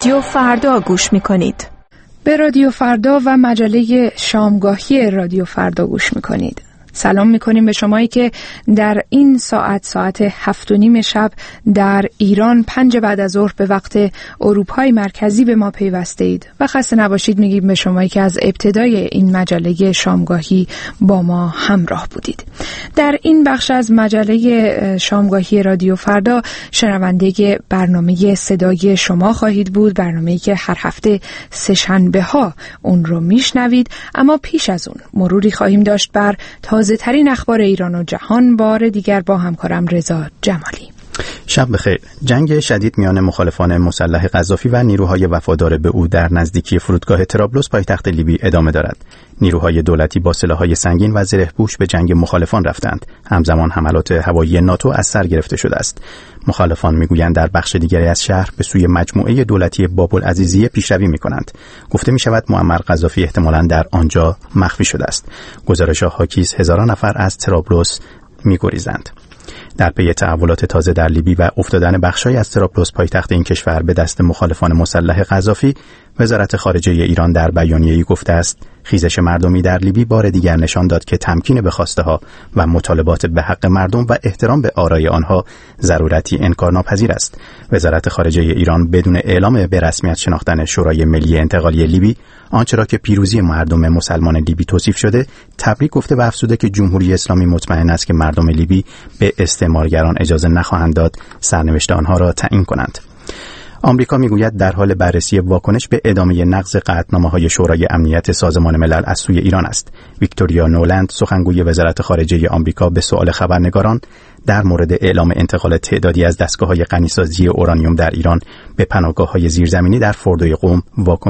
رادیو فردا گوش می‌کنید. به رادیو فردا و مجله شامگاهی رادیو فردا گوش می‌کنید. سلام می‌کنیم به شمایی که در این ساعت 7:30 شب در ایران 5 بعد از ظهر به وقت اروپای مرکزی به ما پیوسته اید و خسته نباشید میگیم به شمایی که از ابتدای این مجله شامگاهی با ما همراه بودید. در این بخش از مجله شامگاهی رادیو فردا شنونده برنامه صدای شما خواهید بود، برنامه‌ای که هر هفته سه‌شنبه ها اون رو میشنوید. اما پیش از اون مروری خواهیم داشت بر تازه ترین اخبار ایران و جهان، بار دیگر با همکارم رضا جمالی. شب بخیر. جنگ شدید میان مخالفان مسلح قذافی و نیروهای وفادار به او در نزدیکی فرودگاه طرابلس پایتخت لیبی ادامه دارد. نیروهای دولتی با سلاح‌های سنگین و زره‌پوش به جنگ مخالفان رفتند. همزمان حملات هوایی ناتو از سر گرفته شده است. مخالفان میگویند در بخش دیگری از شهر به سوی مجموعه دولتی باب‌العزیزیه پیشروی می‌کنند. گفته می‌شود معمر قذافی احتمالاً در آنجا مخفی شده است. گزارش‌ها حاکی‌از هزاران نفر از طرابلس می‌گریزند. در پی تحولات تازه در لیبی و افتادن بخش‌هایی از طرابلس پایتخت این کشور به دست مخالفان مسلح قذافی، وزارت خارجه ایران در بیانیه‌ای گفته است خیزش مردمی در لیبی بار دیگر نشان داد که تمکین به خواسته‌ها و مطالبات به حق مردم و احترام به آرای آنها ضرورتی انکارناپذیر است. وزارت خارجه ایران بدون اعلام به رسمیت شناختن شورای ملی انتقالی لیبی آنچه را که پیروزی مردم مسلمان لیبی توصیف شده تبریک گفته و افزوده که جمهوری اسلامی مطمئن است که مردم لیبی به استعمارگران اجازه نخواهند داد سرنوشت آنها را تعیین کنند. آمریکا میگوید در حال بررسی واکنش به ادامه نقض قطعنامه‌های شورای امنیت سازمان ملل از سوی ایران است. ویکتوریا نولند، سخنگوی وزارت خارجه آمریکا، به سؤال خبرنگاران در مورد اعلام انتقال تعدادی از دستگاه‌های غنیسازی اورانیوم در ایران به پناهگاه‌های زیرزمینی در فردوی قم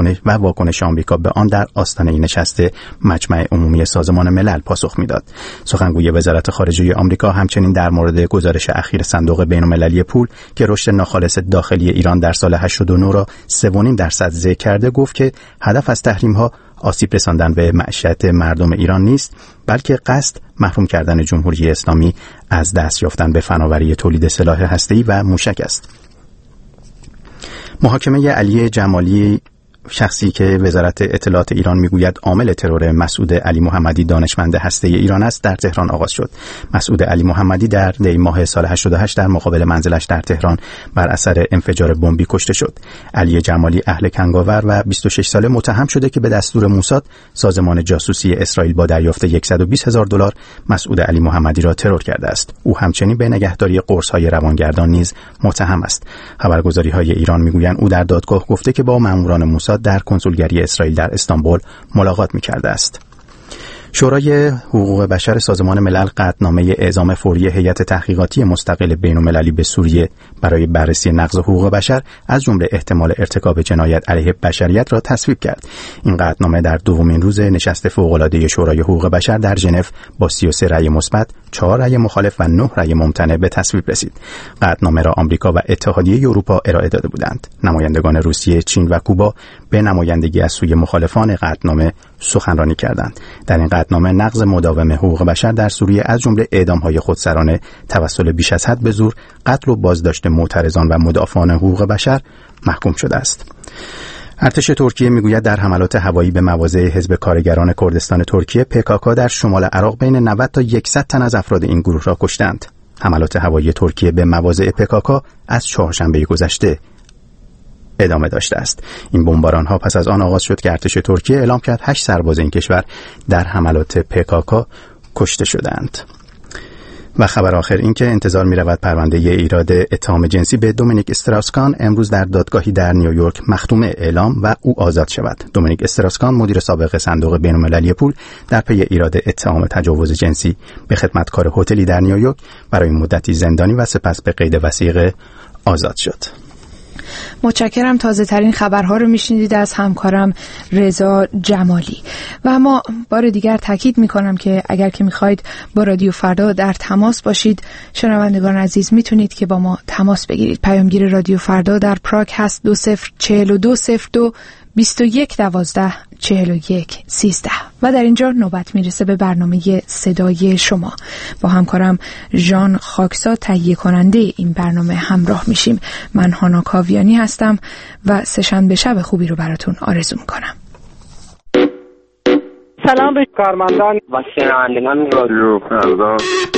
واکنش آمریکا به آن در آستانه نشست مجمع عمومی سازمان ملل پاسخ میداد. سخنگوی وزارت خارجه آمریکا همچنین در مورد گزارش اخیر صندوق بین‌المللی پول که رشد ناخالص داخلی ایران در سال 89 را 3.5% ذکر کرده، گفت که هدف از تحریم‌ها آسیب رساندن به معیشت مردم ایران نیست، بلکه قصد محروم کردن جمهوری اسلامی از دست یافتن به فناوری تولید سلاح هسته‌ای و موشک است. محاکمه علی جمالی، شخصی که وزارت اطلاعات ایران میگوید عامل ترور مسعود علی محمدی دانشمند هسته‌ای ایران است، در تهران آغاز شد. مسعود علی محمدی در دی ماه سال 88 در مقابل منزلش در تهران بر اثر انفجار بمبی کشته شد. علی جمالی اهل کنگاور و 26 ساله متهم شده که به دستور موساد، سازمان جاسوسی اسرائیل، با دریافت $120,000 مسعود علی محمدی را ترور کرده است. او همچنین به نگهداری قرص‌های روانگردان نیز متهم است. خبرگزاری‌های ایران میگویند او در دادگاه گفته که با ماموران موساد در کنسولگری اسرائیل در استانبول ملاقات می‌کرده است. شورای حقوق بشر سازمان ملل قطعنامه اعزام فوری هیئت تحقیقاتی مستقل بین‌المللی به سوریه برای بررسی نقض حقوق بشر از جمله احتمال ارتکاب جنایت علیه بشریت را تصویب کرد. این قطعنامه در دومین روز نشست فوق‌العاده شورای حقوق بشر در ژنو با 33 رأی مثبت، 4 رأی مخالف و 9 رأی ممتنع به تصویب رسید. قطعنامه را آمریکا و اتحادیه اروپا ارائه داده بودند. نمایندگان روسیه، چین و کوبا به نمایندگی از سوی مخالفان قطعنامه سخنرانی کردند. در این قطعنامه نقض مداوم حقوق بشر در سوریه از جمله اعدام‌های خودسرانه، توسل بیش از حد به زور، قتل و بازداشت معترضان و مدافعان حقوق بشر محکوم شده است. ارتش ترکیه میگوید در حملات هوایی به مواضع حزب کارگران کردستان ترکیه PKK در شمال عراق بین 90 تا 100 تن از افراد این گروه را کشتند. حملات هوایی ترکیه به مواضع PKK از چهارشنبه گذشته ادامه داشته است. این بمباران‌ها پس از آن آغاز شد که ارتش ترکیه اعلام کرد 8 سرباز این کشور در حملات PKK کشته شدند. و خبر آخر این که انتظار می رود پرونده ایراد اتهام جنسی به دومینیک استراسکان امروز در دادگاهی در نیویورک مختومه اعلام و او آزاد شود. دومینیک استراسکان، مدیر سابق صندوق بین‌المللی پول، در پی ایراد اتهام تجاوز جنسی به خدمتکار هتلی در نیویورک برای مدتی زندانی و سپس به قید وثیقه آزاد شد. متشکرم. تازه ترین خبرها رو میشنیدید از همکارم رضا جمالی. و اما بار دیگر تاکید میکنم که اگر که میخواید با رادیو فردا در تماس باشید، شنوندگان عزیز میتونید که با ما تماس بگیرید. پیامگیر رادیو فردا در پراگ هست 204202 21 12 41 13. و در اینجا نوبت میرسه به برنامه صدای شما. با همکارم ژان خاکسا تهیه کننده این برنامه همراه میشیم. من هانا کاویانی هستم و سه‌شنبه شب خوبی رو براتون آرزو میکنم. سلام به کارمندان و شنوندگان رادیو فردا.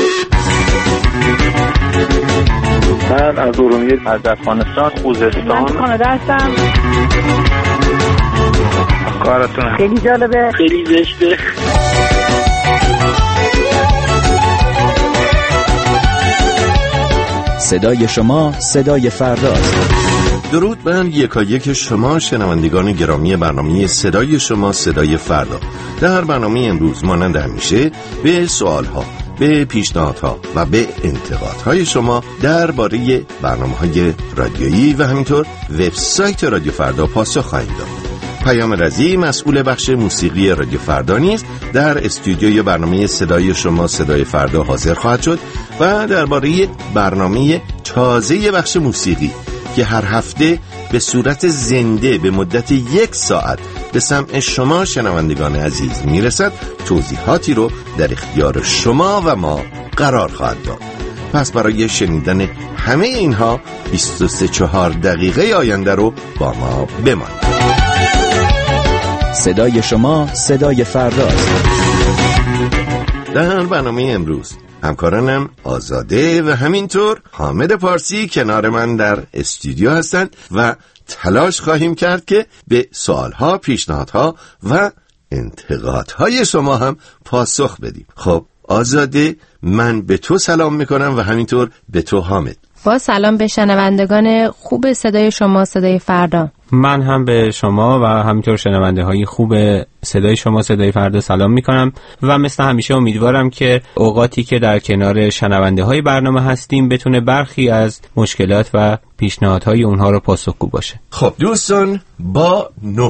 من از ارومیه از افغانستان خوزستان من کانادا هستم. کارتون خیلی جالبه، خیلی زشته. صدای شما صدای فرداست. درود بر یکایک شما شنوندگان گرامی برنامه صدای شما صدای فردا. در برنامه امروز مانند همیشه به سوالها، به پیشنهادها و به انتقادهای شما درباره برنامه‌های رادیویی و همینطور وبسایت رادیو فردا پاسخ خواهیم داد. پیام رضی مسئول بخش موسیقی رادیو فردا نیز در استودیوی برنامه صدای شما صدای فردا حاضر خواهد شد و درباره برنامه تازه بخش موسیقی که هر هفته به صورت زنده به مدت 1 ساعت به سمع شما شنوندگان عزیز میرسد توضیحاتی رو در اختیار شما و ما قرار خواهد داد. پس برای شنیدن همه اینها 23-4 دقیقه آینده رو با ما بمانید. صدای شما صدای فرداست. در برنامه امروز همکارانم آزاده و همینطور حامد پارسی کنار من در استودیو هستند و تلاش خواهیم کرد که به سوالها، پیشنهادها و انتقادهای شما هم پاسخ بدیم. خب آزاده، من به تو سلام میکنم و همینطور به تو حامد. با سلام به شنوندگان خوب صدای شما صدای فردا. من هم به شما و همینطور شنونده های خوب صدای شما صدای فردا سلام میکنم و مثل همیشه امیدوارم که اوقاتی که در کنار شنونده های برنامه هستیم بتونه برخی از مشکلات و پیشنهادهای اونها رو پاسخگو باشه. خب دوستان، با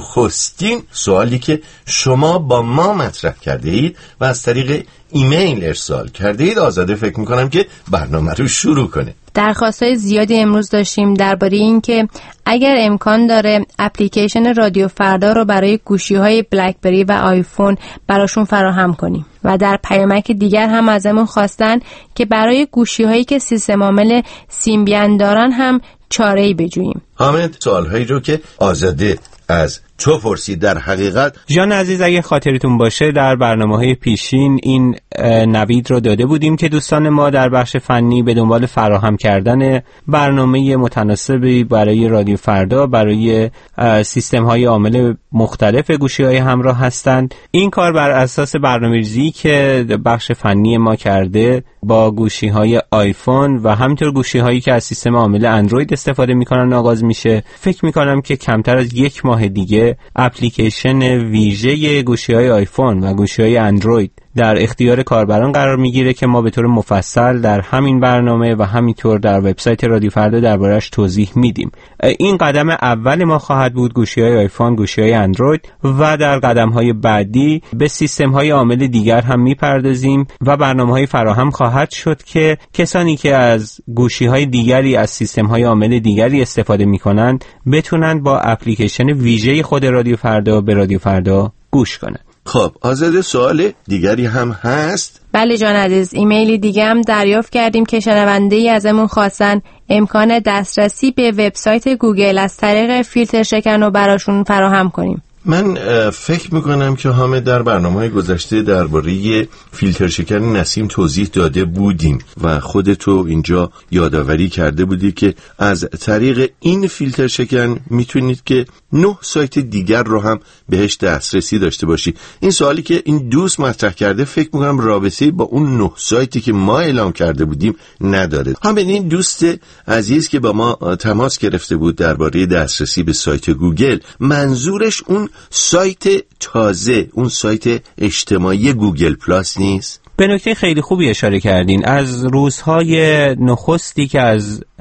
نخستین سوالی که شما با ما مطرح کرده اید و از طریق ایمیل ارسال کرده اید، آزاده فکر میکنم که برنامه رو شروع کنه. درخواست‌های زیادی امروز داشتیم درباره این که اگر امکان داره اپلیکیشن رادیو فردا رو برای گوشی‌های بلکبری و آیفون براشون فراهم کنیم و در پیامک دیگر هم ازمون خواستن که برای گوشی‌هایی که سیستم عامل سیمبیان دارن هم چاره‌ای بجوییم. حامد، سوالهایی رو که آزاده از تو پرسید در حقیقت جان عزیز اگه خاطرتون باشه در برنامه‌های پیشین این نوید رو داده بودیم که دوستان ما در بخش فنی به دنبال فراهم کردن برنامه متناسبی برای رادیو فردا برای سیستم‌های عامل مختلف گوشی‌های همراه هستند. این کار بر اساس برنامه‌ریزی که بخش فنی ما کرده با گوشی‌های آیفون و همینطور گوشی‌هایی که از سیستم عامل اندروید استفاده می‌کنن آغاز میشه. فکر می‌کنم که کمتر از 1 ماه دیگه اپلیکیشن ویژه گوشی‌های آیفون و گوشی‌های اندروید در اختیار کاربران قرار میگیره که ما به طور مفصل در همین برنامه و همینطور در وبسایت رادیو فردا درباره‌اش توضیح میدیم. این قدم اول ما خواهد بود گوشی‌های آیفون، گوشی‌های اندروید و در قدم‌های بعدی به سیستم‌های عامل دیگر هم میپردازیم و برنامه‌های فراهم خواهد شد که کسانی که از گوشی‌های دیگری از سیستم‌های عامل دیگری استفاده می‌کنند بتونن با اپلیکیشن ویژه خود رادیو فردا به رادیو فردا گوش کنند. خب آزاده، سوال دیگری هم هست؟ بله جان عزیز، ایمیلی دیگه هم دریافت کردیم که شنونده‌ای ازمون خواستن امکان دسترسی به وبسایت گوگل از طریق فیلتر شکن رو براشون فراهم کنیم. من فکر میکنم که حامد در برنامه‌های گذشته درباره فیلتر شکن نسیم توضیح داده بودیم و خودتو اینجا یادآوری کرده بودی که از طریق این فیلتر شکن میتونید که 9 سایت دیگر رو هم بهش دسترسی داشته باشید. این سوالی که این دوست مطرح کرده فکر میکنم رابطه‌ای با اون 9 سایتی که ما اعلام کرده بودیم نداره. همین این دوست عزیز که با ما تماس گرفته بود درباره دسترسی به سایت گوگل، منظورش اون سایت تازه، اون سایت اجتماعی گوگل پلاس نیست؟ به نکته خیلی خوبی اشاره کردین. از روزهای نخستی که از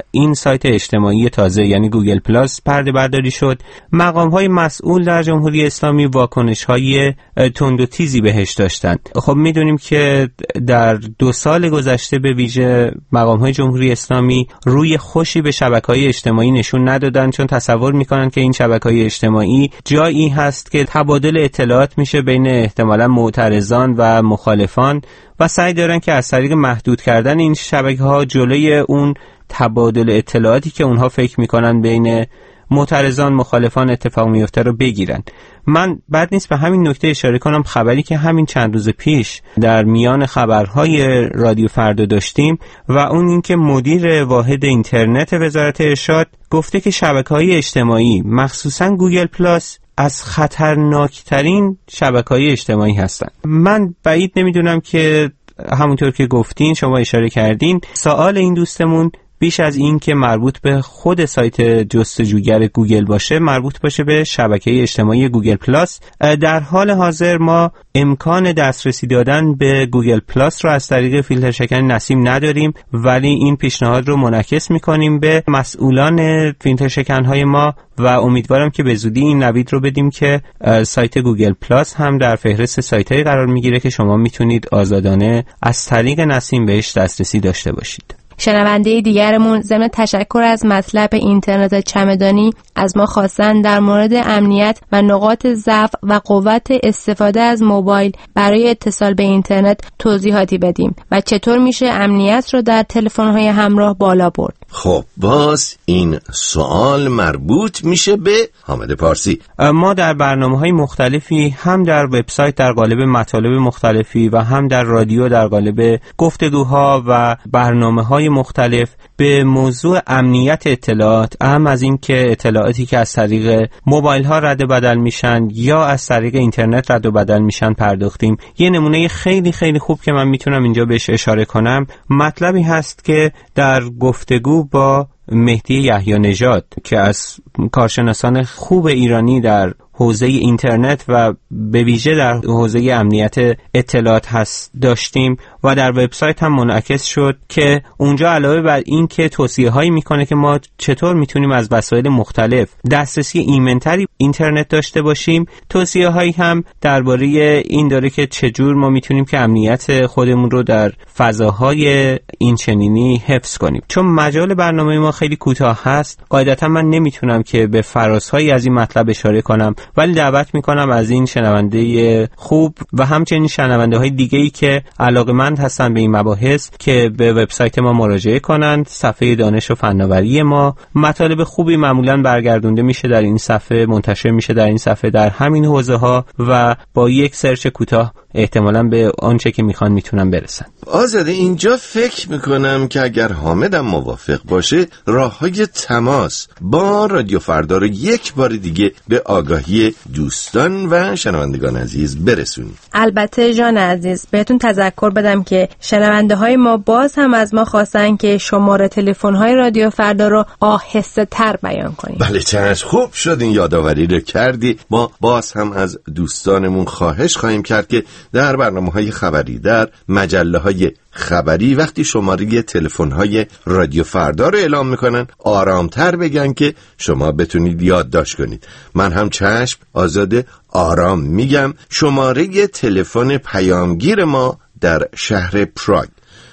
این سایت اجتماعی تازه یعنی گوگل پلاس پرده برداری شد، مقام‌های مسئول در جمهوری اسلامی واکنش‌های تند و تیزی بهش داشتن. خب میدونیم که در 2 سال گذشته به ویژه مقام‌های جمهوری اسلامی روی خوشی به شبکه‌های اجتماعی نشون ندادن، چون تصور می‌کنن که این شبکه‌های اجتماعی جایی هست که تبادل اطلاعات میشه بین احتمالاً معترضان و مخالفان و سعی دارن که از طریق محدود کردن این شبکه‌ها جلوی اون تبادل اطلاعاتی که اونها فکر میکنن بین معترضان مخالفان اتفاق میفته رو بگیرن. من بد نیست به همین نکته اشاره کنم، خبری که همین چند روز پیش در میان خبرهای رادیو فردا داشتیم و اون این که مدیر واحد اینترنت وزارت ارشاد گفته که شبکه‌های اجتماعی مخصوصاً گوگل پلاس از خطرناکترین شبکه‌های اجتماعی هستند. من بعید نمیدونم که همونطور که گفتین شما اشاره کردین سوال این دوستمون بیش از این که مربوط به خود سایت جستجوگر گوگل باشه مربوط باشه به شبکه اجتماعی گوگل پلاس. در حال حاضر ما امکان دسترسی دادن به گوگل پلاس رو از طریق فیلتر شکن نسیم نداریم، ولی این پیشنهاد رو منعکس میکنیم به مسئولان فیلتر شکن‌های ما و امیدوارم که به زودی این نوید رو بدیم که سایت گوگل پلاس هم در فهرست سایت‌های قرار میگیره که شما میتونید آزادانه از طریق نسیم بهش دسترسی داشته باشید. شنونده دیگرمون ضمن تشکر از مطلب اینترنت چمدانی از ما خواستن در مورد امنیت و نقاط ضعف و قوت استفاده از موبایل برای اتصال به اینترنت توضیحاتی بدیم و چطور میشه امنیت رو در تلفن‌های همراه بالا برد. خب باز این سوال مربوط میشه به حامد پارسی. ما در برنامه‌های مختلفی هم در وبسایت در قالب مطالب مختلفی و هم در رادیو در قالب گفتگوها و برنامه‌های مختلف به موضوع امنیت اطلاعات، اهم از این که اطلاعاتی که از طریق موبایل ها رد و بدل میشن یا از طریق اینترنت رد و بدل میشن پرداختیم. یه نمونه خیلی خیلی خوب که من میتونم اینجا بهش اشاره کنم مطلبی هست که در گفتگو با مهدی یحیی نژاد که از کارشناسان خوب ایرانی در حوزه اینترنت و به ویژه در حوزه امنیت اطلاعات هست داشتیم و در وبسایت هم منعکس شد که اونجا علاوه بر این که توصیه هایی میکنه که ما چطور میتونیم از وسایل مختلف دسترسی ایمن‌تری اینترنت داشته باشیم، توصیه هایی هم درباره این داره که چجور ما میتونیم که امنیت خودمون رو در فضاهای این چنینی حفظ کنیم. چون مجال برنامه ما خیلی کوتاه هست قاعدتا من نمیتونم که به فرازهایی از این مطلب اشاره کنم، ولی دعوت میکنم از این شنونده خوب و همچنین شنونده های دیگه‌ای که علاقه‌مند هستن به این مباحث که به وبسایت ما مراجعه کنند. صفحه دانش و فناوری ما مطالب خوبی معمولاً برگردونده میشه در این صفحه، منتشر میشه در این صفحه در همین حوزه ها و با یک سرچ کوتاه احتمالاً به آنچه که میخوان میتونن برسن. آزاده اینجا فکر میکنم که اگر حامدم موافق باشه راههای تماس با رادیو فردا رو یک بار دیگه به آگاهی دوستان و شنوندگان عزیز برسونیم. البته جان عزیز بهتون تذکر بدم که شنونده های ما باز هم از ما خواستن که شماره تلفن های رادیو فردا رو آهسته تر بیان کنیم. بله چشم، خوب شد این یادآوری رو کردی. ما باز هم از دوستانمون خواهش خواهیم کرد که در برنامه‌های خبری در مجله‌های خبری وقتی شماره تلفن‌های رادیو فردا رو اعلام میکنن آرامتر بگن که شما بتونید یادداشت کنید. من هم چشم آزاده آرام میگم. شماره تلفن پیامگیر ما در شهر پراگ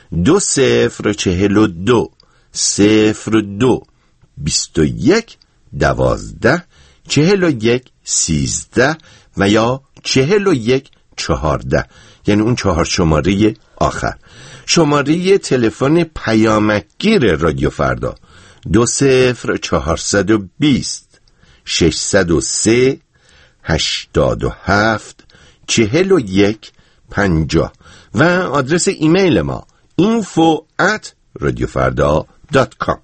2042 02 21 12 41 13 و یا 41 14، یعنی اون 4 شماره آخر. شماره تلفن پیامگیر رادیو فردا 20420 603 87 41 50 و آدرس ایمیل ما info@radiofarda.com.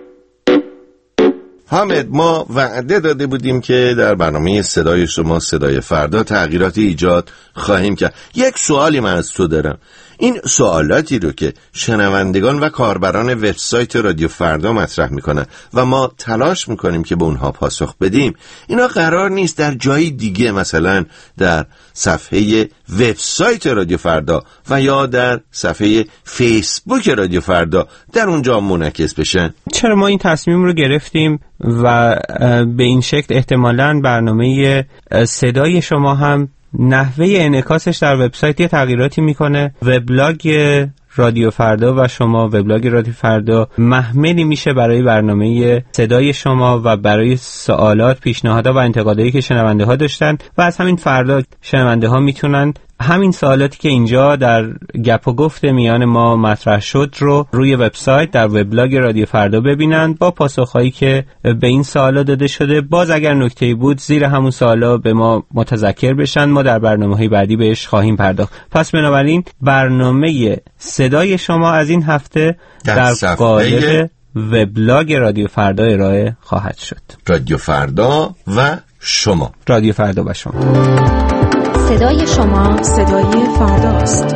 حامد، ما وعده داده بودیم که در برنامه صدای شما صدای فردا تغییرات ایجاد خواهیم کرد. یک سوالی من از تو دارم. این سوالاتی رو که شنوندگان و کاربران وبسایت رادیو فردا مطرح میکنن و ما تلاش میکنیم که به اونها پاسخ بدیم، اینا قرار نیست در جای دیگه، مثلا در صفحه وبسایت رادیو فردا و یا در صفحه فیسبوک رادیو فردا در اونجا منعکس بشن. چرا ما این تصمیم رو گرفتیم و به این شکل احتمالاً برنامه صدای شما هم نحوه انعکاسش در وبسایت یه تغییراتی میکنه. وبلاگ رادیو فردا و شما، وبلاگ رادیو فردا محملی میشه برای برنامه صدای شما و برای سوالات، پیشنهادات و انتقادایی که شنونده ها داشتن و از همین فردا شنونده ها میتونن همین سوالاتی که اینجا در گپ و گفت میان ما مطرح شد رو روی وبسایت در وبلاگ رادیو فردا ببینن با پاسخهایی که به این سوالا داده شده. باز اگر نکته‌ای بود زیر همون سوالا به ما متذکر بشن، ما در برنامه‌های بعدی بهش خواهیم پرداخت. پس بنابراین برنامه صدای شما از این هفته در قالب وبلاگ رادیو فردا ارائه خواهد شد. رادیو فردا و شما. رادیو فردا و شما. صدای شما صدای فرداست.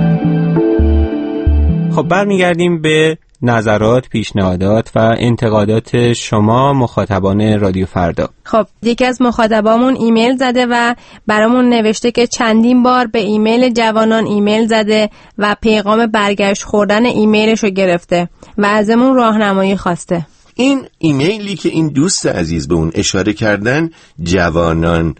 خب برمیگردیم به نظرات، پیشنهادات و انتقادات شما مخاطبان رادیو فردا. خب یکی از مخاطبامون ایمیل زده و برامون نوشته که چندین بار به ایمیل جوانان ایمیل زده و پیغام برگشت خوردن ایمیلش رو گرفته و ازمون راهنمایی خواسته. این ایمیلی که این دوست عزیز به اون اشاره کردن، جوانان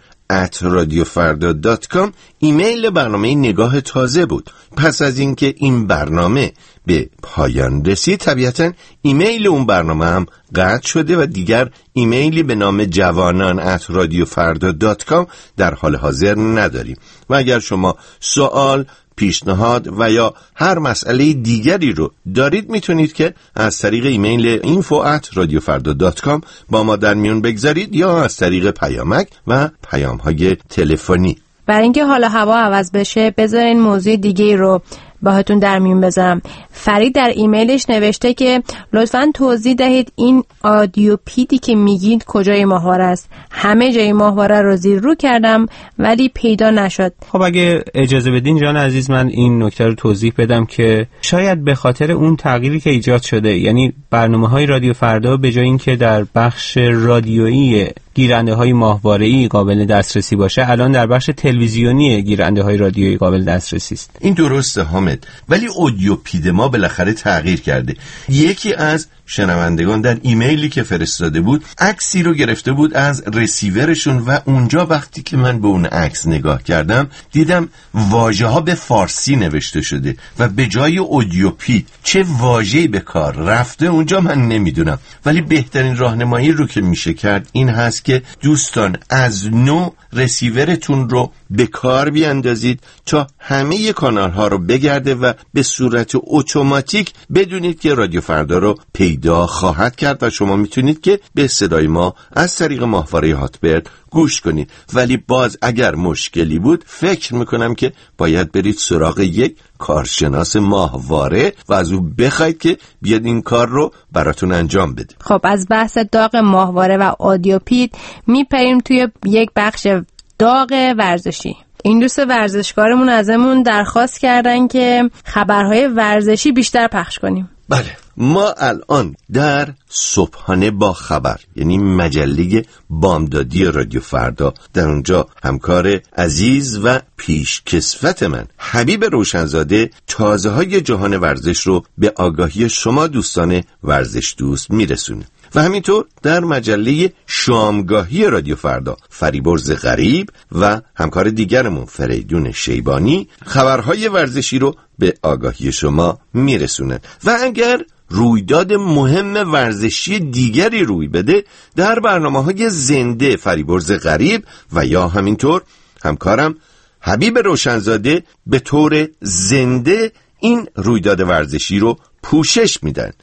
@radiofarda.com، ایمیل برنامه نگاه تازه بود. پس از اینکه این برنامه به پایان رسید، طبیعتاً ایمیل اون برنامه هم قطع شده و دیگر ایمیلی به نام جوانان @radiofarda.com در حال حاضر نداریم. و اگر شما سوال، پیشنهاد و یا هر مسئله دیگری رو دارید، میتونید که از طریق ایمیل info@radiofarda.com با ما در میون بگذارید یا از طریق پیامک و پیام‌های تلفنی. برای اینکه حالا هوا عوض بشه بذارین موضوع دیگه رو باهاتون در میون بذارم. فرید در ایمیلش نوشته که لطفاً توضیح دهید این آدیو پیدی که میگید کجای ماهواره است. همه جای ماهواره رو زیر رو کردم ولی پیدا نشد. خب اگه اجازه بدین جان عزیز، من این نکته رو توضیح بدم که شاید به خاطر اون تغییری که ایجاد شده، یعنی برنامه‌های رادیو فردا به جای اینکه در بخش رادیویی گیرنده‌های ماهواره‌ای قابل دسترسی باشه، الان در بخش تلویزیونی گیرنده‌های رادیویی قابل دسترسی است. این درسته حامد، ولی اودیو پید ما بالاخره تغییر کرده. یکی از شنوندگان در ایمیلی که فرستاده بود عکسی رو گرفته بود از رسیورشون و اونجا وقتی که من به اون عکس نگاه کردم دیدم واژه‌ها به فارسی نوشته شده و به جای اودیو پید چه واژه‌ای به کار رفته اونجا من نمیدونم. ولی بهترین راهنمایی رو که میشه کرد این هست که دوستان از نو رسیورتون رو به کار بیاندازید تا همه کانال‌ها رو بگرده و به صورت اتوماتیک بدونید که رادیو فردا رو پیدا خواهد کرد و شما میتونید که به صدای ما از طریق ماهواره هاتبرد گوش کنید. ولی باز اگر مشکلی بود فکر میکنم که باید برید سراغ یک کارشناس ماهواره و از او بخواید که بیاد این کار رو براتون انجام بده. خب از بحث داغ ماهواره و آدیو پید میپریم توی یک بخش داغ ورزشی. این دوست ورزشکارمون ازمون درخواست کردن که خبرهای ورزشی بیشتر پخش کنیم. بله، ما الان در صبحانه با خبر، یعنی مجله بامدادی رادیو فردا، در اونجا همکار عزیز و پیشکسوت من حبیب روشنزاده تازه های جهان ورزش رو به آگاهی شما دوستان ورزش دوست میرسونه. و همینطور در مجله شامگاهی رادیو فردا فریبرز غریب و همکار دیگرمون فریدون شیبانی خبرهای ورزشی رو به آگاهی شما میرسونن. و اگر رویداد مهم ورزشی دیگری روی بده، در برنامه‌های زنده فریبرز غریب و یا همینطور همکارم حبیب روشنزاده به طور زنده این رویداد ورزشی رو پوشش میدن.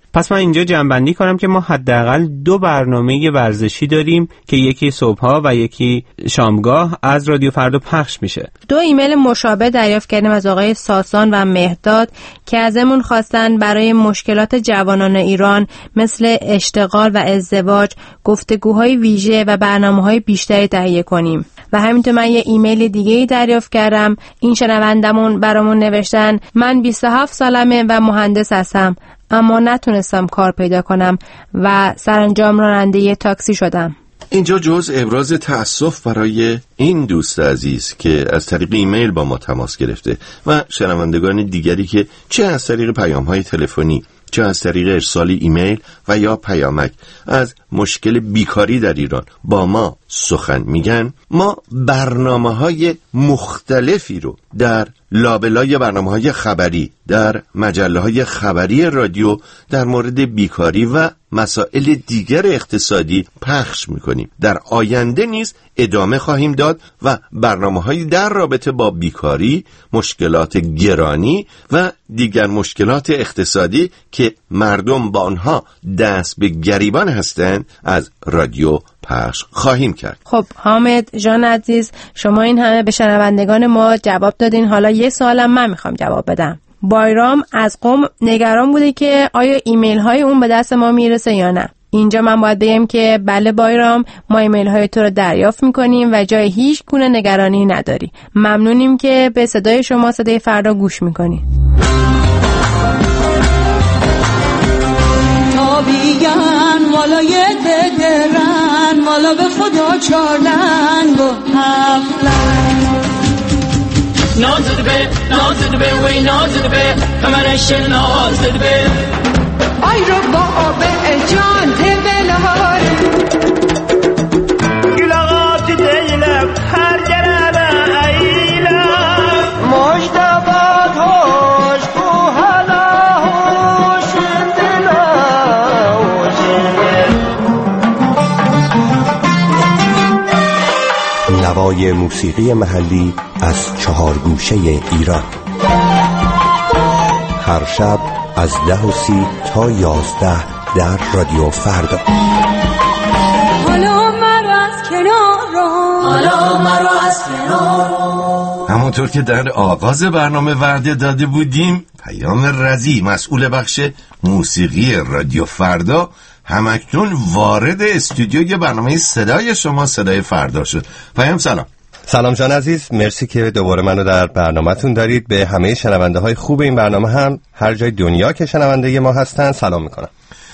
پس من اینجا جمع‌بندی کنم که ما حداقل 2 برنامه ورزشی داریم که یکی صبح‌ها و یکی شامگاه از رادیو فردا پخش میشه. 2 ایمیل مشابه دریافت کردیم از آقای ساسان و مهرداد که ازمون خواستن برای مشکلات جوانان ایران مثل اشتغال و ازدواج گفتگوهای ویژه و برنامه‌های بیشتری تهیه کنیم. و همینطور من یه ایمیل دیگه‌ای دریافت کردم. این شنوندمون برامون نوشتن من 27 سالمه و مهندس هستم، اما نتونستم کار پیدا کنم و سرانجام راننده تاکسی شدم. اینجا جز ابراز تأسف برای این دوست عزیز که از طریق ایمیل با ما تماس گرفته و شنوندگان دیگری که چه از طریق پیام‌های تلفنی، چه از طریق ارسال ایمیل و یا پیامک از مشکل بیکاری در ایران با ما سخن میگن، ما برنامه‌های مختلفی رو در لابلای برنامه‌های خبری، در مجله‌های خبری رادیو در مورد بیکاری و مسائل دیگر اقتصادی پخش میکنیم. در آینده نیز ادامه خواهیم داد و برنامه‌هایی در رابطه با بیکاری، مشکلات گرانی و دیگر مشکلات اقتصادی که مردم با آنها دست به گریبان هستند از رادیو پخش خواهیم کرد. خب حامد جان عزیز، شما این همه به شنوندگان ما جواب دادین. حالا یه سوالم من میخوام جواب بدم. بایرام از قم نگران بوده که آیا ایمیل های اون به دست ما میرسه یا نه. اینجا من باید بگم که بله بایرام، ما ایمیل های تو رو دریافت میکنیم و جای هیچ گونه نگرانی نداری. ممنونیم که به صدای شما، صدای فردا گوش میکنی. تابیگن والا یه دگرن والا به خدا چارلنگ و هفلنگ نازد به وی نازد به کمرش نازد به آی رو با آب جان تبلار گلاغات دیلم هر جرم ایلم مجدبات هوش کو حالا هوش دلا نوای موسیقی محلی از 4 گوشه ایران، هر شب از 10:30 تا 11 در رادیو فردا. حالا مرا از کنار همونطور که در آغاز برنامه وعده داده بودیم، پیام رضی مسئول بخش موسیقی رادیو فردا همکنون وارد استودیوی برنامه صدای شما صدای فردا شد. پیام سلام. سلام جان عزیز، مرسی که دوباره منو در برنامه‌تون دارید. به همه شنونده های خوب این برنامه هم هر جای دنیا که شنونده ما هستن سلام میکنم.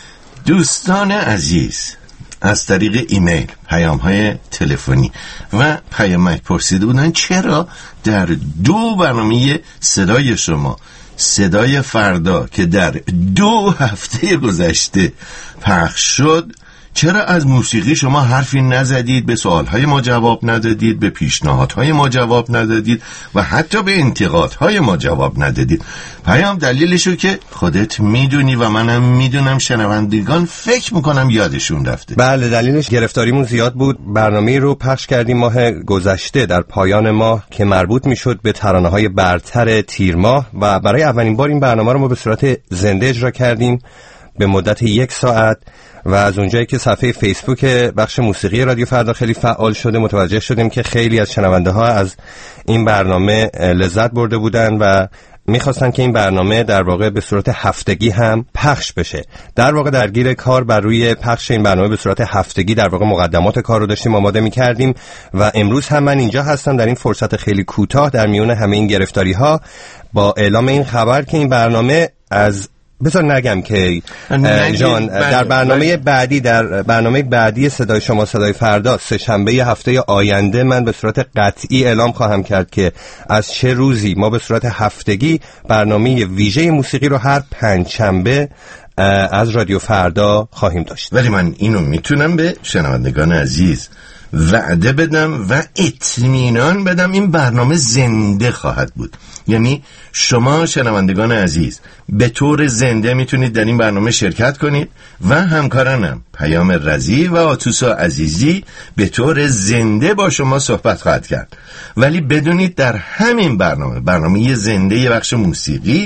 دوستان عزیز از طریق ایمیل، پیام‌های تلفنی و پیامک پرسیده بودن چرا در 2 برنامه صدای شما صدای فردا که در 2 هفته گذشته پخش شد، چرا از موسیقی شما حرفی نزدید، به سوالهای ما جواب ندادید، به پیشنهادهای ما جواب ندادید و حتی به انتقادهای ما جواب ندادید. پیام دلیلشو که خودت میدونی و منم میدونم، شنوندگان فکر میکنم یادشون رفته. بله، دلیلش گرفتاریمون زیاد بود. برنامه رو پخش کردیم ماه گذشته در پایان ماه که مربوط میشد به ترانه‌های برتر تیر ماه و برای اولین بار این برنامه رو ما به صورت زنده اجرا کردیم به مدت 1 ساعت و از اونجایی که صفحه فیسبوک بخش موسیقی رادیو فردا خیلی فعال شده متوجه شدیم که خیلی از شنونده ها از این برنامه لذت برده بودن و میخواستن که این برنامه در واقع به صورت هفتگی هم پخش بشه. در واقع درگیر کار بر روی پخش این برنامه به صورت هفتگی در واقع مقدمات کار رو داشتیم آماده میکردیم و امروز هم من اینجا هستم در این فرصت خیلی کوتاه در میون همه این گرفتاری ها با اعلام این خبر که این برنامه از بذار نگم که جان در برنامه بعدی صدای شما صدای فردا سه‌شنبه هفته آینده من به صورت قطعی اعلام خواهم کرد که از چه روزی ما به صورت هفتگی برنامه ویژه موسیقی رو هر 5 شنبه از رادیو فردا خواهیم داشت. ولی من اینو میتونم به شنوندگان عزیز وعده بدم و اطمینان بدم این برنامه زنده خواهد بود. یعنی شما شنوندگان عزیز به طور زنده میتونید در این برنامه شرکت کنید و همکارانم پیام رضی و آتوسا عزیزی به طور زنده با شما صحبت خواهد کرد. ولی بدونید در همین برنامه زنده بخش موسیقی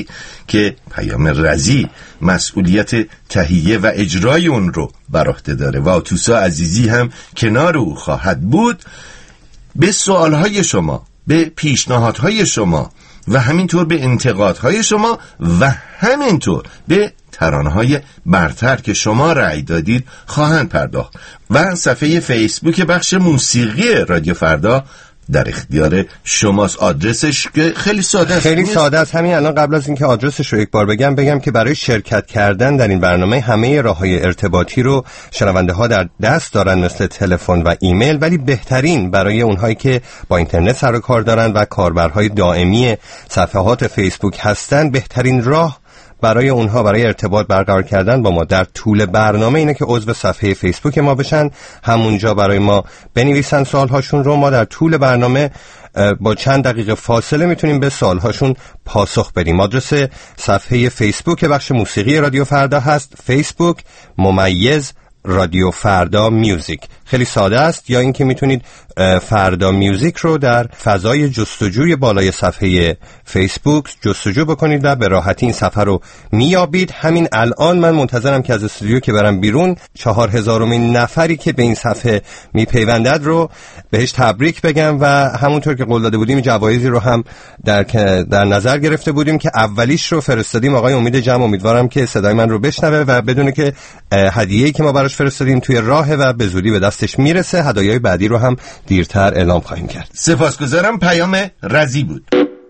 که پیام رزی مسئولیت تهیه و اجرای اون رو بر عهده داره و آتوسا عزیزی هم کنار او خواهد بود، به سوالهای شما، به پیشنهادهای شما و همینطور به انتقادهای شما و همینطور به ترانه‌های برتر که شما رأی دادید خواهند پرداخت و صفحه فیسبوک بخش موسیقی رادیو فردا در اختیار شماست. آدرسش که خیلی ساده است. خیلی ساده است. همین الان قبل از اینکه آدرسش رو یک بار بگم که برای شرکت کردن در این برنامه همه راه‌های ارتباطی رو شنونده ها در دست دارن، مثل تلفن و ایمیل، ولی بهترین برای اونهایی که با اینترنت سر و کار دارن و کاربرهای دائمی صفحات فیسبوک هستن، بهترین راه برای اونها برای ارتباط برقرار کردن با ما در طول برنامه اینه که عضو صفحه فیسبوک ما بشن، همونجا برای ما بنویسن سوالهاشون رو. ما در طول برنامه با چند دقیقه فاصله میتونیم به سوالهاشون پاسخ بدیم. آدرس صفحه فیسبوک بخش موسیقی رادیو فردا هست Facebook رادیو فردا میوزیک. خیلی ساده است. یا اینکه میتونید فردا میوزیک رو در فضای جستجوی بالای صفحه فیسبوک جستجو بکنید و به راحتی این صفحه رو میابید. همین الان من منتظرم که از استودیو که برم بیرون 4000مین نفری که به این صفحه میپیوندد رو بهش تبریک بگم و همونطور که قول داده بودیم جوایزی رو هم در نظر گرفته بودیم که اولیش رو فرستادیم آقای امید جمع. امیدوارم که صدای من رو بشنوه و بدونه که هدیه‌ای که ما براش فرستادیم توی راهه و به زودی به دستش میرسه. هدایای بعدی رو هم دیرتر اعلام خواهیم کرد. سپاسگزارم. پیام رزی بود.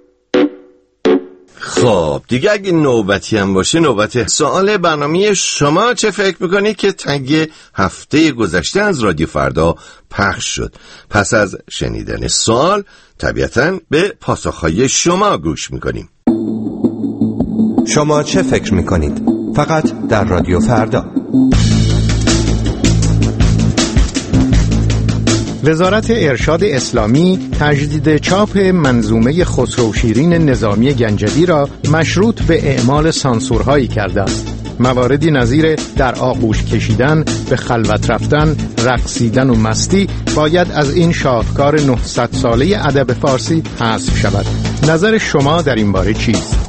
خب دیگه اگه نوبتی هم باشه، نوبت سوال برنامه شما چه فکر میکنید که طی هفته گذشته از رادیو فردا پخش شد. پس از شنیدن سوال طبیعتاً به پاسخهای شما گوش میکنیم. شما چه فکر میکنید؟ فقط در رادیو فردا. وزارت ارشاد اسلامی تجدید چاپ منظومه خسرو شیرین نظامی گنجوی را مشروط به اعمال سانسورهایی کرده است. مواردی نظیر در آغوش کشیدن، به خلوت رفتن، رقصیدن و مستی باید از این شاهکار 900 ساله ادب فارسی حذف شود. نظر شما در این باره چیست؟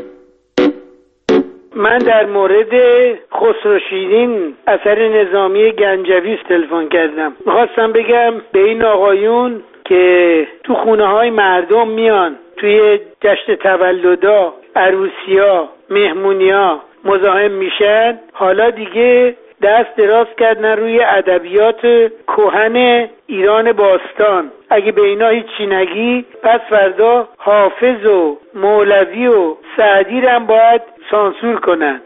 من در مورد خسرو شیرین اثر نظامی گنجوی تلفن کردم. میخواستم بگم به این آقایون که تو خونه های مردم میان توی جشن تولدا، عروسیا، مهمونیا مزاحم میشن، حالا دیگه دست دراز کردن روی ادبیات کهن ایران باستان. اگه به اینا هیچی نگی، پس فردا حافظ و مولوی و سعدی رو هم باید سانسور کنن.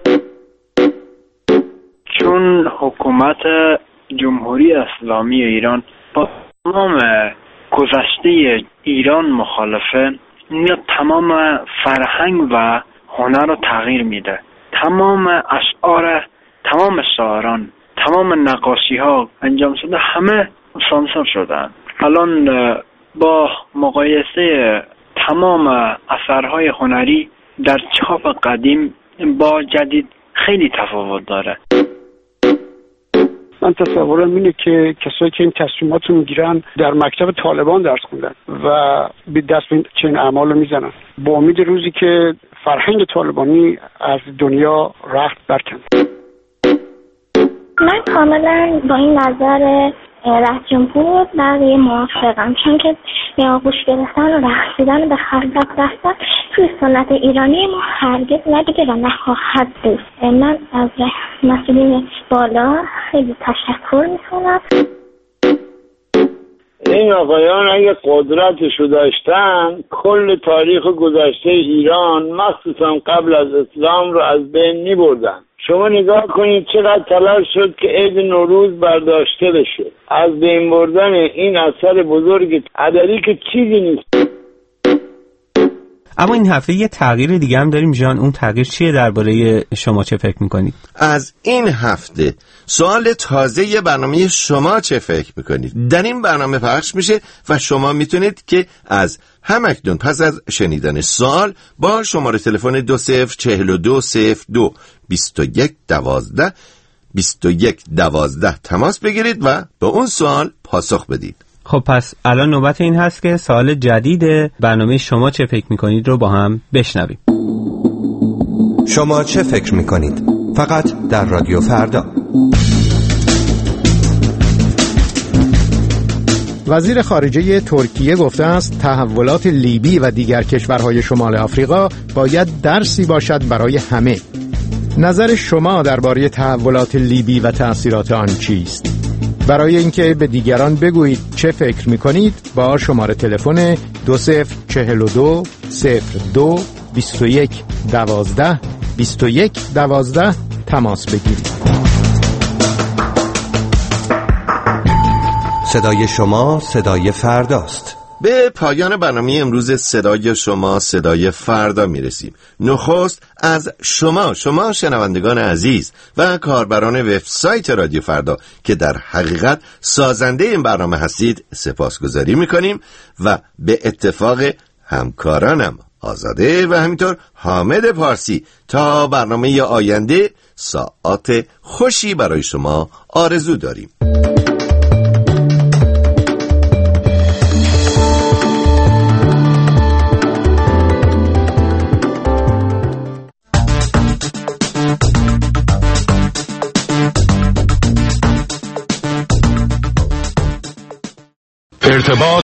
چون حکومت جمهوری اسلامی ایران با تمام گذشته ایران مخالفه، میاد تمام فرهنگ و هنر رو تغییر میده. تمام اشعار تمام شاعران، تمام نقاشی ها انجام شده، همه سانسور شدن. الان با مقایسه تمام اثرهای هنری در چاپ قدیم با جدید خیلی تفاوت داره. من تصورم اینه که کسایی که این تصمیمات رو میگیرن در مکتب طالبان درس خوندن و به دست به چنین اعمال رو میزنن با امید روزی که فرهنگ طالبانی از دنیا رخت برکنه. من کاملا با این نظر رئیس جمهور بقیه موافقم، چون که به آغوش گرفتن و رقصیدن به خلوت رفتن توی سنت ایرانی ما هرگز نبوده و نخواهد بود. من از مسئولین بالا خیلی تشکر میکنم. این آقایان اگه قدرتشو داشتن کل تاریخ گذشته ایران مخصوصا قبل از اسلام رو از بین میبردن. شما نگاه کنید چقدر تلاش شد که عید نوروز برداشته بشه. از بین بردن این اثر بزرگ ادبی که چیزی نیست. اما این هفته یه تغییر دیگه هم داریم جان. اون تغییر چیه؟ درباره شما چه فکر میکنید؟ از این هفته سوال تازه برنامه شما چه فکر میکنید در این برنامه پخش میشه و شما میتونید که از همکنون پس از شنیدن سوال با شماره تلفن 2042022112 تماس بگیرید و به اون سوال پاسخ بدید. خب پس الان نوبت این هست که سوال جدید برنامه شما چه فکر میکنید رو با هم بشنویم. شما چه فکر میکنید؟ فقط در رادیو فردا. وزیر خارجه ترکیه گفته است تحولات لیبی و دیگر کشورهای شمال آفریقا باید درسی باشد برای همه. نظر شما درباره تحولات لیبی و تأثیرات آن چیست؟ برای اینکه به دیگران بگویید چه فکر می‌کنید با شماره تلفن 2042 02 21 12 21 12 تماس بگیرید. صدای شما صدای فرداست. به پایان برنامه امروز صدای شما صدای فردا میرسیم. نخست از شما شنوندگان عزیز و کاربران وبسایت رادیو فردا که در حقیقت سازنده این برنامه هستید سپاسگزاری میکنیم و به اتفاق همکارانم آزاده و همینطور حامد پارسی تا برنامه آینده ساعات خوشی برای شما آرزو داریم. ارتباط